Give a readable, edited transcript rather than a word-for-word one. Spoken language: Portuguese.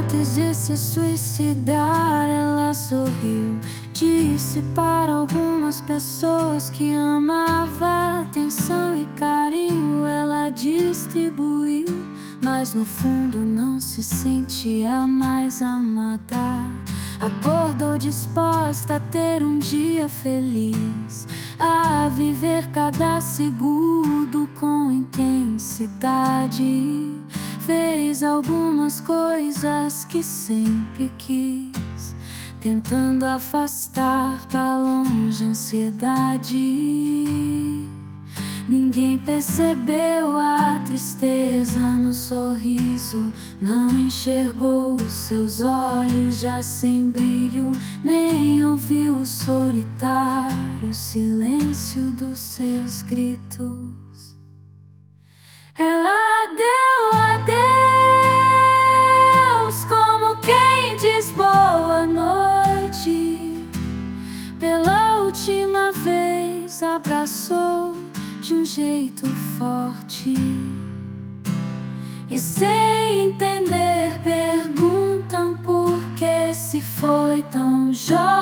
Antes de se suicidar, ela sorriu. Disse para algumas pessoas que amava. Atenção e carinho ela distribuiu, mas no fundo não se sentia mais amada. Acordou disposta a ter um dia feliz, a viver cada segundo com intensidade. Fez algumas coisas que sempre quis, tentando afastar pra longe a ansiedade. Ninguém percebeu a tristeza no sorriso, não enxergou os seus olhos já sem brilho, nem ouviu o solitário silêncio dos seus gritos. Ela deu adeus como quem diz boa noite. Pela última vez abraçou de um jeito forte, e sem entender perguntam por que se foi tão jovem.